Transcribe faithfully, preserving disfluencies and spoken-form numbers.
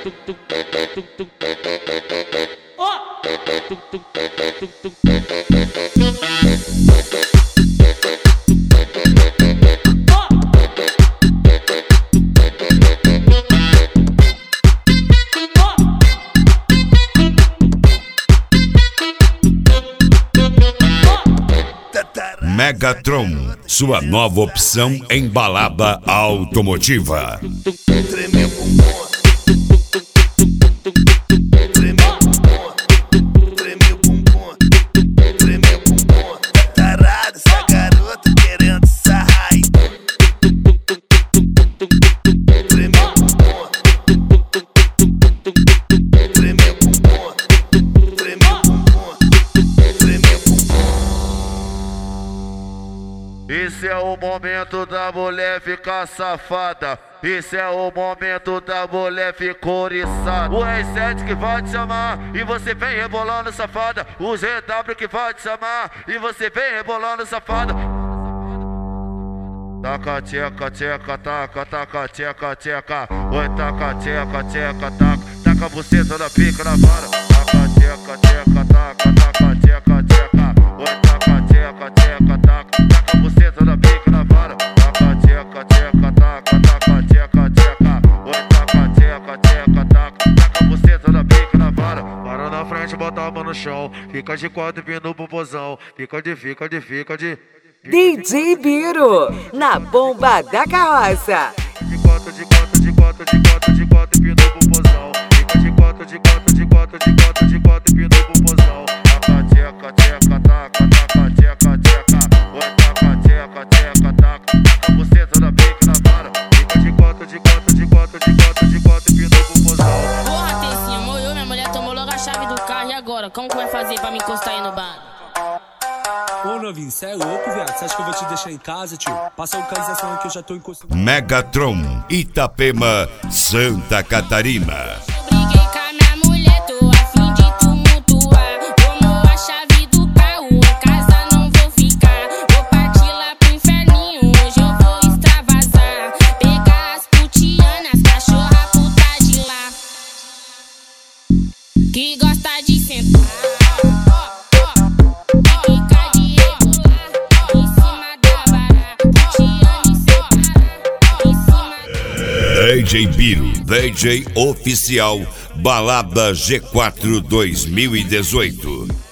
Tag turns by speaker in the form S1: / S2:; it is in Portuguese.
S1: Megatron, sua nova opção em balada automotiva.
S2: Treme o bumbum, treme o bumbum, treme o bumbum, treme o bumbum. Tarado, essa garota querendo sarrar. Treme o bumbum, treme o bumbum, treme o bumbum, treme o bumbum.
S3: Esse é o momento da mulher ficar safada. Esse é o momento da mulher ficar oriçada. O R sete que vai te chamar e você vem rebolando safada. O G W que vai te chamar e você vem rebolando safada. Taca, tcheca, tcheca, taca, taca, tcheca, tcheca. Oi, taca, tcheca, tcheca, taca. Taca a buceta da pica na vara. Taca, tcheca, tcheca, taca, taca, tcheca, tcheca. Oi, taca, tcheca, tcheca, taca. Taca a buceta da pica na vara. Taca, tcheca, tcheca, taca, taca, tcheca, tcheca. Oi, taca, tcheca, tcheca, taca. Taca a buceta da pica na vara. Para na frente, bota a mão no chão. Fica de quatro e pino pro pozão. Fica de, fica de, fica de.
S4: D J Biro, na bomba da carroça.
S3: De quatro, de quatro, de quatro, de quatro, de quatro, pino pro pozão. Fica de quatro, de quatro, de quatro, de quatro, de quatro, pino pro pozão. Taca, tcheca, tcheca, taca, taca, tcheca, tcheca. Oi, taca, tcheca, tcheca, taca. Taca a buceta da pica na vara. Fica de quatro, de quatro, de quatro, de quatro, de quatro, pino pro pozão.
S5: Porra, Tecinha, molhou, minha mulher tomou logo a chave do carro. E agora? Como que vai fazer pra me encostar aí no bar?
S6: Ô novinho, cê é louco, viado? Cê acha que eu vou te deixar em casa, tio? Passa a localização aqui, eu já tô encostando.
S1: Megatron, Itapema, Santa Catarina.
S5: Briguei com a minha mulher, tô a fim de tumultuar. Tomou a chave do carro, em casa não vou ficar. Vou partir lá pro inferninho, hoje eu vou extravasar. Pegar as putianas, cachorra puta de lá, que gosta de sentar.
S1: D J Biro, D J oficial, Balada G quatro dois mil e dezoito.